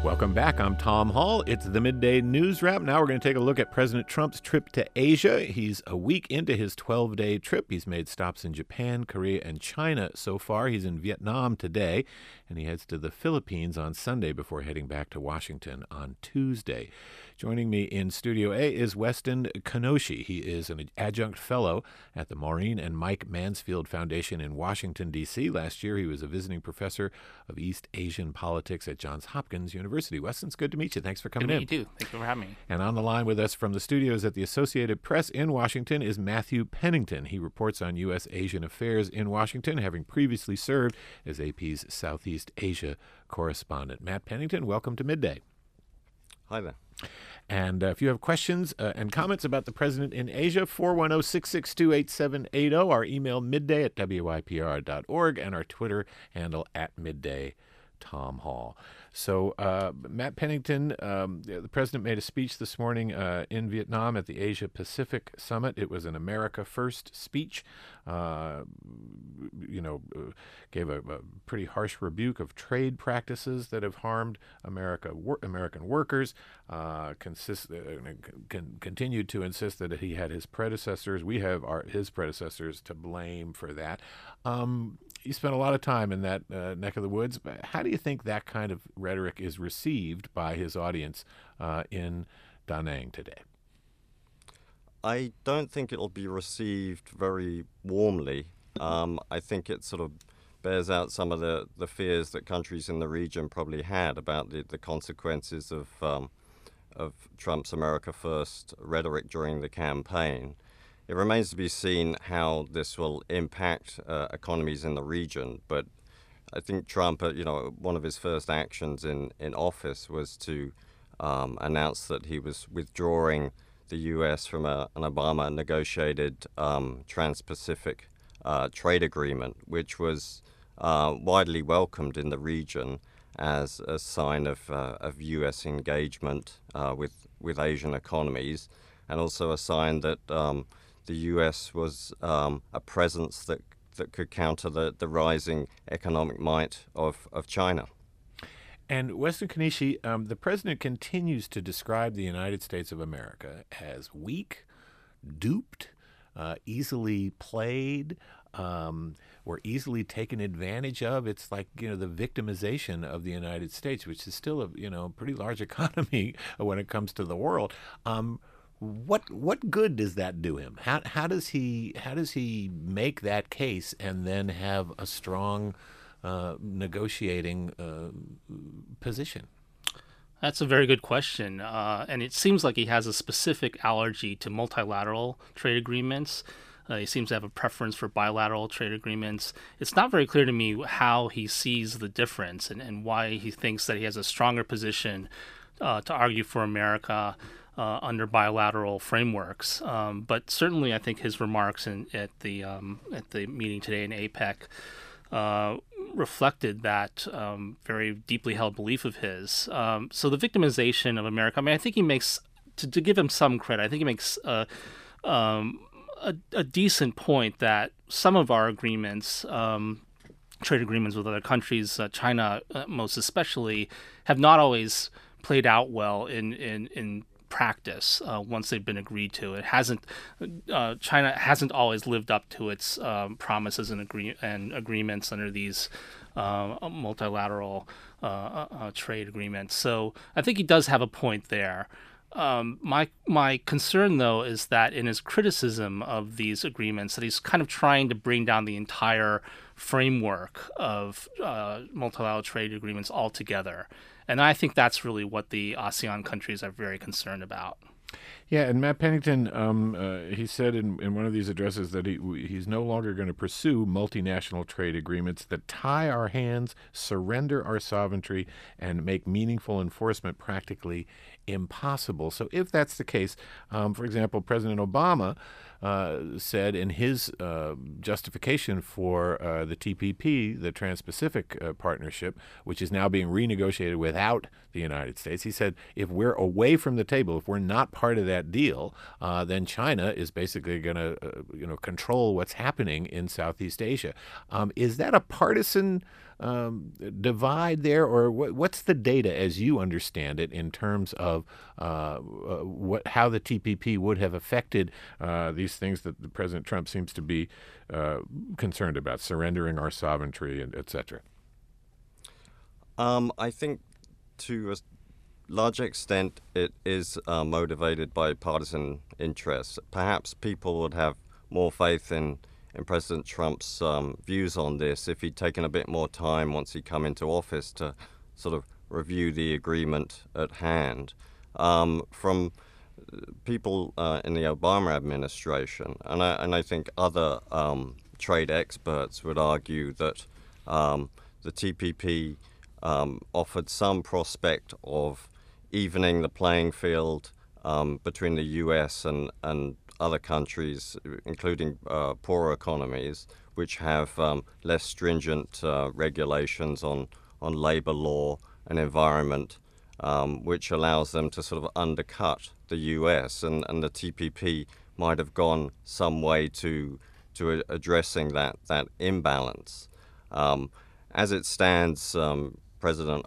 Welcome back. I'm Tom Hall. It's the Midday News Wrap. Now we're going to take a look at President Trump's trip to Asia. He's a week into his 12-day trip. He's made stops in Japan, Korea, and China so far. He's in Vietnam today, and he heads to the Philippines on Sunday before heading back to Washington on Tuesday. Joining me in Studio A is Weston Kenoshi. He is an adjunct fellow at the Maureen and Mike Mansfield Foundation in Washington, D.C. Last year, he was a visiting professor of East Asian politics at Johns Hopkins University. Weston, it's good to meet you. Thanks for coming in. Good to meet you, too. Thank you for having me. And on the line with us from the studios at the Associated Press in Washington is Matthew Pennington. He reports on U.S. Asian affairs in Washington, having previously served as AP's Southeast Asia correspondent. Matt Pennington, welcome to Midday. Hi there. And if you have questions and comments about the president in Asia, 410-662-8780, our email midday@wypr.org, and our Twitter handle @middaytomhall. So, Matt Pennington, the president made a speech this morning in Vietnam at the Asia Pacific Summit. It was an America First speech. Gave a pretty harsh rebuke of trade practices that have harmed American workers. Continued to insist that he had his predecessors. We have his predecessors to blame for that. You spent a lot of time in that neck of the woods. But how do you think that kind of rhetoric is received by his audience in Da Nang today? I don't think it'll be received very warmly. I think it sort of bears out some of the fears that countries in the region probably had about the consequences of Trump's America First rhetoric during the campaign. It remains to be seen how this will impact economies in the region, but I think Trump, one of his first actions in office was to announce that he was withdrawing the U.S. from an Obama-negotiated Trans-Pacific trade agreement, which was widely welcomed in the region as a sign of U.S. engagement with Asian economies, and also a sign that the U.S. was a presence that could counter the rising economic might of China. And Weston Kenoshi, the president continues to describe the United States of America as weak, duped, easily played, or easily taken advantage of. It's like, the victimization of the United States, which is still a pretty large economy when it comes to the world. What good does that do him? How does he make that case and then have a strong negotiating position? That's a very good question. And it seems like he has a specific allergy to multilateral trade agreements. He seems to have a preference for bilateral trade agreements. It's not very clear to me how he sees the difference and why he thinks that he has a stronger position to argue for America under bilateral frameworks. But certainly I think his remarks at the meeting today in APEC reflected that very deeply held belief of his. So the victimization of America, I think he makes, to give him some credit, I think he makes a decent point that some of our agreements, trade agreements with other countries, China most especially, have not always played out well in practice once they've been agreed to. China hasn't always lived up to its promises and agreements under these multilateral trade agreements. So I think he does have a point there. My concern, though, is that in his criticism of these agreements, that he's kind of trying to bring down the entire framework of multilateral trade agreements altogether. And I think that's really what the ASEAN countries are very concerned about. Yeah, and Matt Pennington, he said in one of these addresses that he's no longer going to pursue multinational trade agreements that tie our hands, surrender our sovereignty, and make meaningful enforcement practically impossible. So if that's the case, for example, President Obama said in his justification for the TPP, the Trans-Pacific Partnership, which is now being renegotiated without the United States, he said, if we're away from the table, if we're not part of that that deal, then China is basically going to control what's happening in Southeast Asia. Is that a partisan divide there, or what's the data as you understand it in terms of how the TPP would have affected these things that President Trump seems to be concerned about, surrendering our sovereignty, and et cetera? I think to a large extent it is motivated by partisan interests. Perhaps people would have more faith in President Trump's views on this if he'd taken a bit more time once he'd come into office to sort of review the agreement at hand. From people in the Obama administration, and I think other trade experts would argue that the TPP offered some prospect of evening the playing field between the U.S. and other countries, including poorer economies, which have less stringent regulations on labor law and environment, which allows them to sort of undercut the U.S. And the TPP might have gone some way to addressing that imbalance. As it stands, President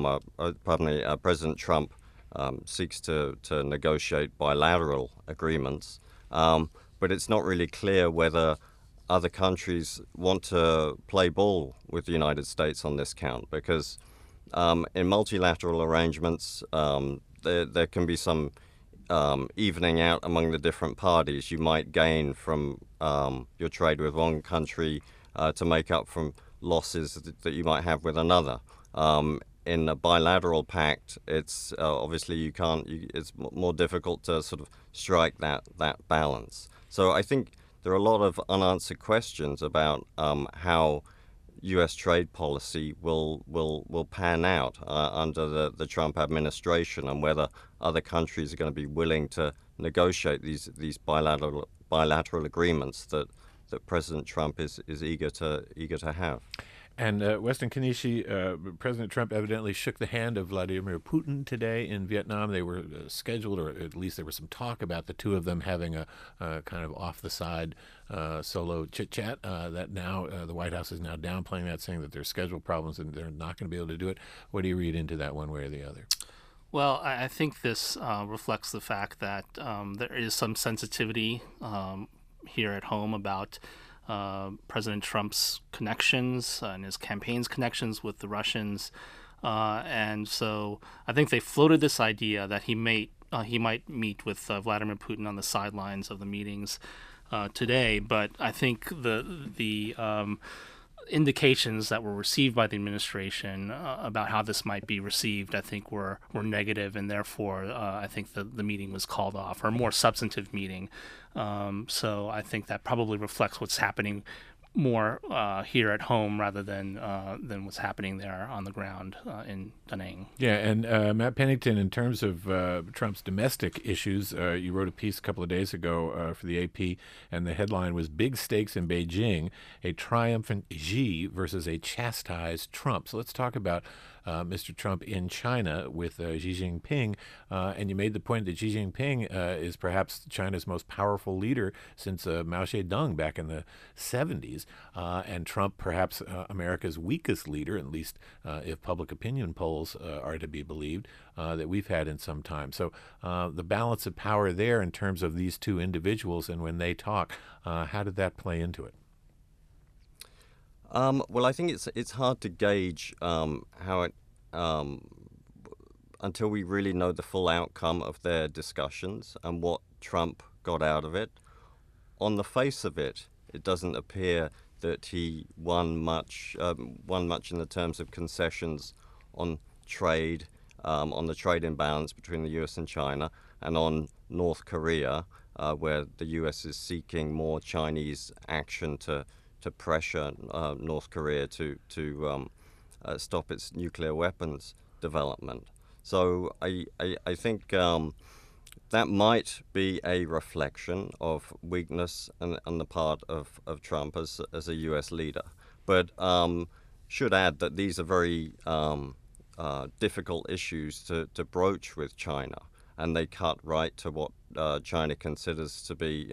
Trump seeks to negotiate bilateral agreements, but it's not really clear whether other countries want to play ball with the United States on this count, because in multilateral arrangements, there can be some evening out among the different parties. You might gain from your trade with one country to make up from losses that you might have with another. In a bilateral pact, it's obviously it's more difficult to sort of strike that balance. So I think there are a lot of unanswered questions about how U.S. trade policy will pan out under the Trump administration, and whether other countries are going to be willing to negotiate these bilateral agreements that President Trump is eager to have. And Weston Kenishi, President Trump evidently shook the hand of Vladimir Putin today in Vietnam. They were scheduled, or at least there was some talk about the two of them having a kind of off-the-side solo chit-chat. That now the White House is now downplaying that, saying that there's schedule problems and they're not going to be able to do it. What do you read into that one way or the other? Well, I think this reflects the fact that there is some sensitivity here at home about President Trump's connections and his campaign's connections with the Russians, and so I think they floated this idea that he might meet with Vladimir Putin on the sidelines of the meetings today. But I think the indications that were received by the administration about how this might be received, I think, were negative, and therefore I think the meeting was called off, or a more substantive meeting. So I think that probably reflects what's happening more here at home rather than what's happening there on the ground in Da Nang. Yeah, and Matt Pennington, in terms of Trump's domestic issues, you wrote a piece a couple of days ago for the AP, and the headline was "Big Stakes in Beijing: A Triumphant Xi versus a Chastised Trump." So let's talk about Mr. Trump in China with Xi Jinping, and you made the point that Xi Jinping is perhaps China's most powerful leader since Mao Zedong back in the 70s, and Trump perhaps America's weakest leader, at least if public opinion polls are to be believed, that we've had in some time. So the balance of power there in terms of these two individuals, and when they talk, how did that play into it? Well, I think it's hard to gauge how it until we really know the full outcome of their discussions and what Trump got out of it. On the face of it, it doesn't appear that he won much in the terms of concessions on trade, on the trade imbalance between the U.S. and China, and on North Korea, where the U.S. is seeking more Chinese action to pressure North Korea to stop its nuclear weapons development. So I think that might be a reflection of weakness on the part of Trump as a U.S. leader. But should add that these are very difficult issues to broach with China. and they cut right to what China considers to be,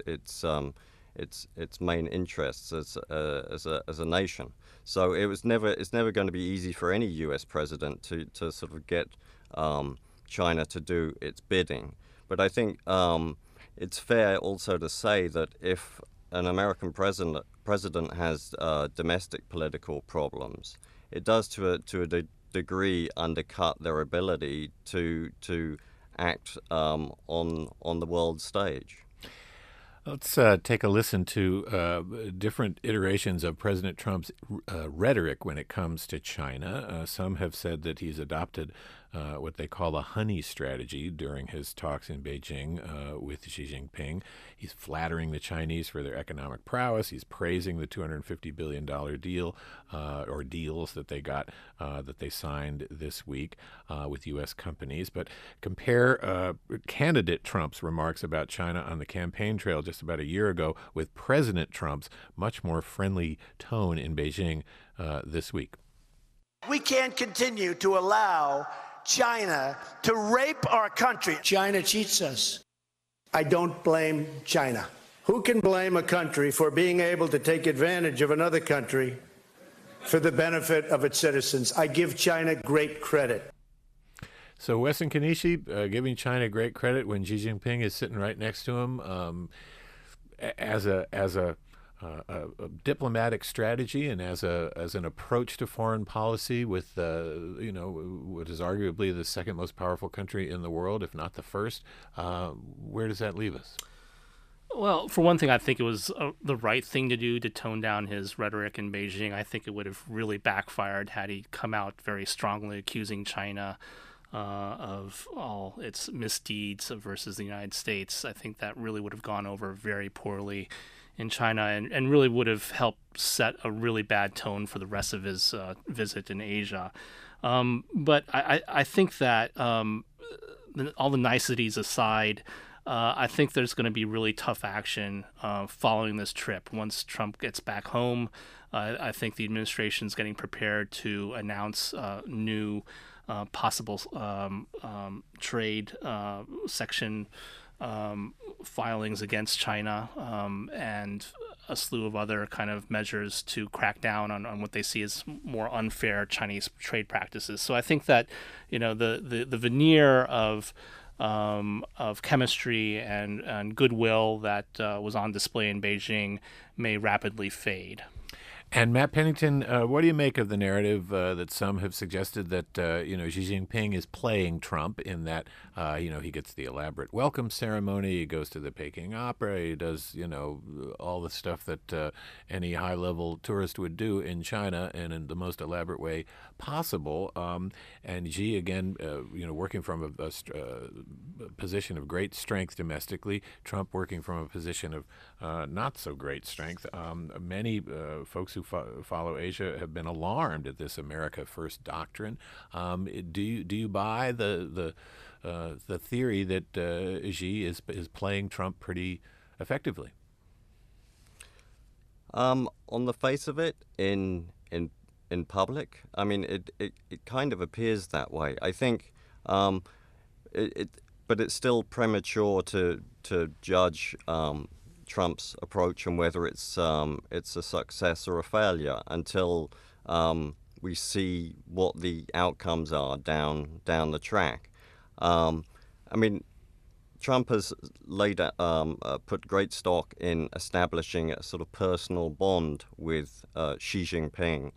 its main interests as a nation. So it's never going to be easy for any U.S. president to sort of get China to do its bidding. But I think it's fair also to say that if an American president has domestic political problems, it does to a degree undercut their ability to act on the world stage. Let's take a listen to different iterations of President Trump's rhetoric when it comes to China. Some have said that he's adopted what they call a honey strategy during his talks in Beijing with Xi Jinping. He's flattering the Chinese for their economic prowess. He's praising the $250 billion deal or deals that they got, that they signed this week with U.S. companies. But compare candidate Trump's remarks about China on the campaign trail just about a year ago with President Trump's much more friendly tone in Beijing this week. We can't continue to allow China to rape our country. China cheats us. I don't blame China. Who can blame a country for being able to take advantage of another country for the benefit of its citizens? I give China great credit. So Weston Kenishi giving China great credit when Xi Jinping is sitting right next to him as a diplomatic strategy and as an approach to foreign policy with what is arguably the second most powerful country in the world, if not the first. Where does that leave us? Well, for one thing, I think it was the right thing to do to tone down his rhetoric in Beijing. I think it would have really backfired had he come out very strongly accusing China of all its misdeeds versus the United States. I think that really would have gone over very poorly in China and really would have helped set a really bad tone for the rest of his visit in Asia. But I think that all the niceties aside, I think there's going to be really tough action following this trip. Once Trump gets back home, I think the administration's getting prepared to announce new possible trade section filings against China and a slew of other kind of measures to crack down on what they see as more unfair Chinese trade practices. So I think that the veneer of chemistry and goodwill that was on display in Beijing may rapidly fade. And Matt Pennington, what do you make of the narrative that some have suggested that Xi Jinping is playing Trump in that he gets the elaborate welcome ceremony, he goes to the Peking Opera, he does all the stuff that any high-level tourist would do in China and in the most elaborate way possible. And Xi again, working from a position of great strength domestically, Trump working from a position of not so great strength. Many folks who follow Asia have been alarmed at this America First doctrine. Do you buy the theory that Xi is playing Trump pretty effectively? On the face of it, in public, I mean, it kind of appears that way. I think, but it's still premature to judge Trump's approach and whether it's a success or a failure until we see what the outcomes are down the track. I mean, Trump has put great stock in establishing a sort of personal bond with Xi Jinping.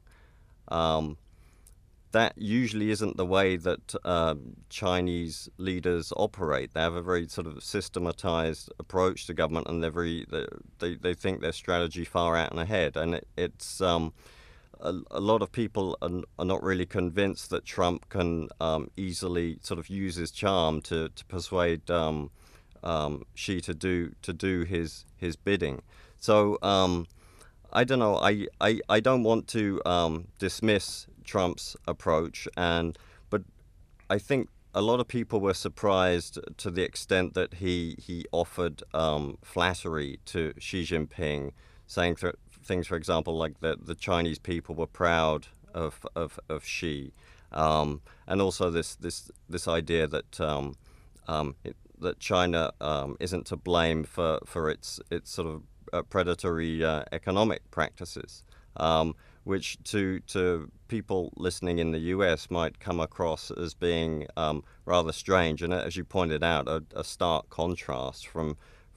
That usually isn't the way that Chinese leaders operate. They have a very sort of systematized approach to government, and they think their strategy far out and ahead. And it's a lot of people are not really convinced that Trump can easily sort of use his charm to persuade Xi to do his bidding. So I don't know. I don't want to dismiss Trump's approach, but I think a lot of people were surprised to the extent that he offered flattery to Xi Jinping, saying things, for example, like that the Chinese people were proud of Xi, and also this idea that that China isn't to blame for its sort of predatory economic practices, which to people listening in the U.S. might come across as being rather strange, and as you pointed out, a stark contrast from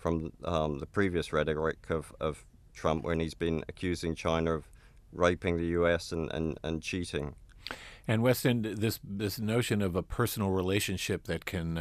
the previous rhetoric of Trump when he's been accusing China of raping the U.S. and cheating. And Weston, this notion of a personal relationship that can,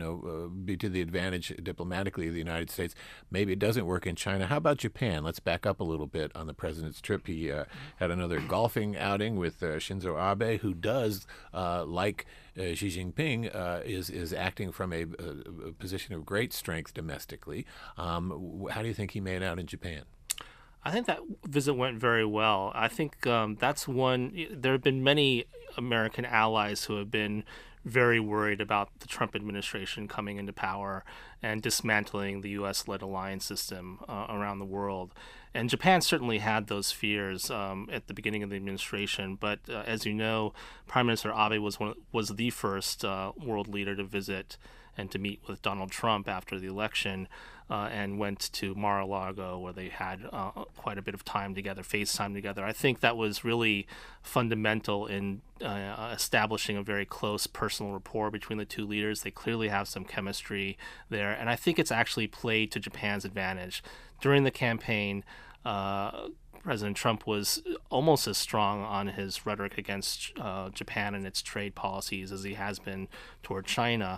be to the advantage diplomatically of the United States, maybe it doesn't work in China. How about Japan? Let's back up a little bit on the president's trip. He had another golfing outing with Shinzo Abe, who does, like Xi Jinping, is acting from a position of great strength domestically. How do you think he made out in Japan? I think that visit went very well. I think that's one. There have been many American allies who have been very worried about the Trump administration coming into power and dismantling the U.S.-led alliance system around the world. And Japan certainly had those fears at the beginning of the administration. But as you know, Prime Minister Abe was the first world leader to visit and to meet with Donald Trump after the election, and went to Mar-a-Lago, where they had quite a bit of time together, FaceTime together. I think that was really fundamental in establishing a very close personal rapport between the two leaders. They clearly have some chemistry there, and I think it's actually played to Japan's advantage. During the campaign, President Trump was almost as strong on his rhetoric against Japan and its trade policies as he has been toward China.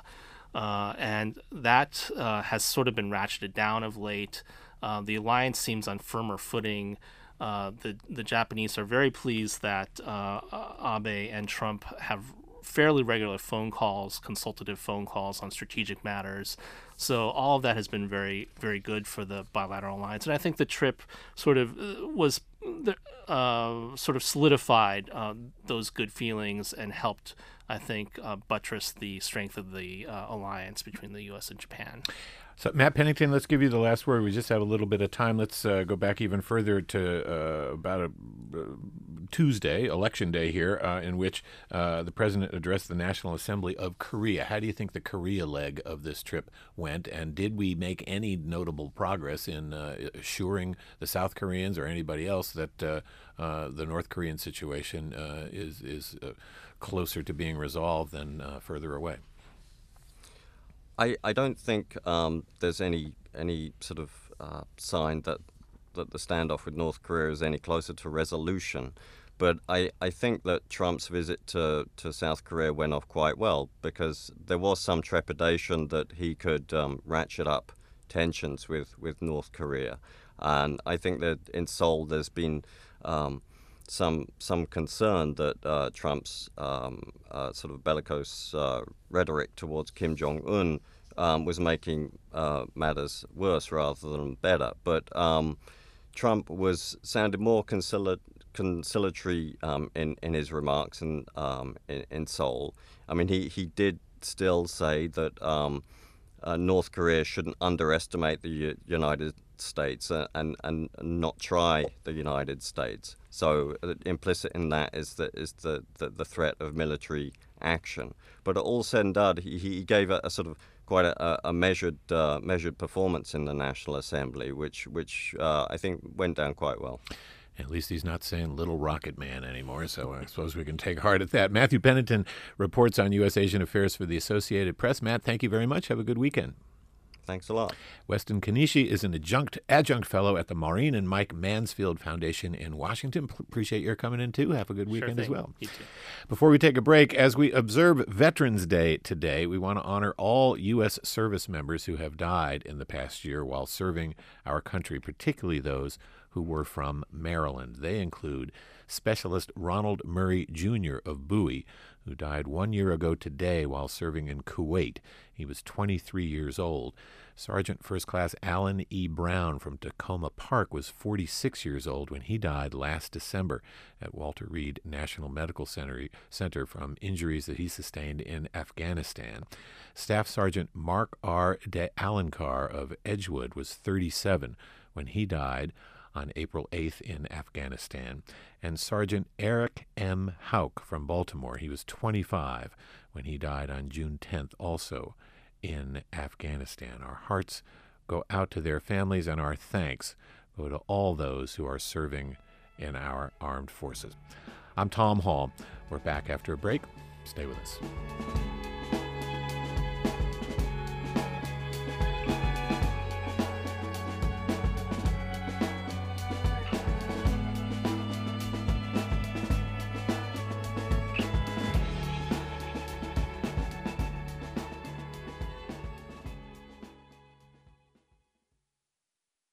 And that has sort of been ratcheted down of late. The alliance seems on firmer footing. The Japanese are very pleased that Abe and Trump have fairly regular phone calls, consultative phone calls on strategic matters. So all of that has been very, very good for the bilateral alliance. And I think the trip sort of was sort of solidified those good feelings and helped, I think, buttress the strength of the alliance between the U.S. and Japan. So, Matt Pennington, let's give you the last word. We just have a little bit of time. Let's go back even further to about a Tuesday, Election Day here, in which the president addressed the National Assembly of Korea. How do you think the Korea leg of this trip went, and did we make any notable progress in assuring the South Koreans or anybody else that the North Korean situation is closer to being resolved than further away? I don't think there's any sort of sign that the standoff with North Korea is any closer to resolution. But I think that Trump's visit to South Korea went off quite well, because there was some trepidation that he could ratchet up tensions with North Korea. And I think that in Seoul there's been some concern that Trump's sort of bellicose rhetoric towards Kim Jong-un was making matters worse rather than better. But Trump sounded more conciliatory in his remarks in Seoul. I mean, he did still say that North Korea shouldn't underestimate the United States and not try the United States. So implicit in that is the threat of military action. But all said and done, he gave a sort of quite a measured performance in the National Assembly, which I think went down quite well. At least he's not saying Little Rocket Man anymore, so I suppose we can take heart at that. Matthew Pennington reports on U.S. Asian affairs for the Associated Press. Matt, thank you very much. Have a good weekend. Thanks a lot. Weston Kenishi is an adjunct fellow at the Maureen and Mike Mansfield Foundation in Washington. Appreciate your coming in, too. Have a good weekend as well. You too. Before we take a break, as we observe Veterans Day today, we want to honor all U.S. service members who have died in the past year while serving our country, particularly those who were from Maryland. They include Specialist Ronald Murray, Jr. of Bowie, who died 1 year ago today while serving in Kuwait. He was 23 years old. Sergeant First Class Alan E. Brown from Tacoma Park was 46 years old when he died last December at Walter Reed National Medical Center from injuries that he sustained in Afghanistan. Staff Sergeant Mark R. de Alencar of Edgewood was 37 when he died on April 8th in Afghanistan, and Sergeant Eric M. Hauk from Baltimore. He was 25 when he died on June 10th, also in Afghanistan. Our hearts go out to their families, and our thanks go to all those who are serving in our armed forces. I'm Tom Hall. We're back after a break. Stay with us.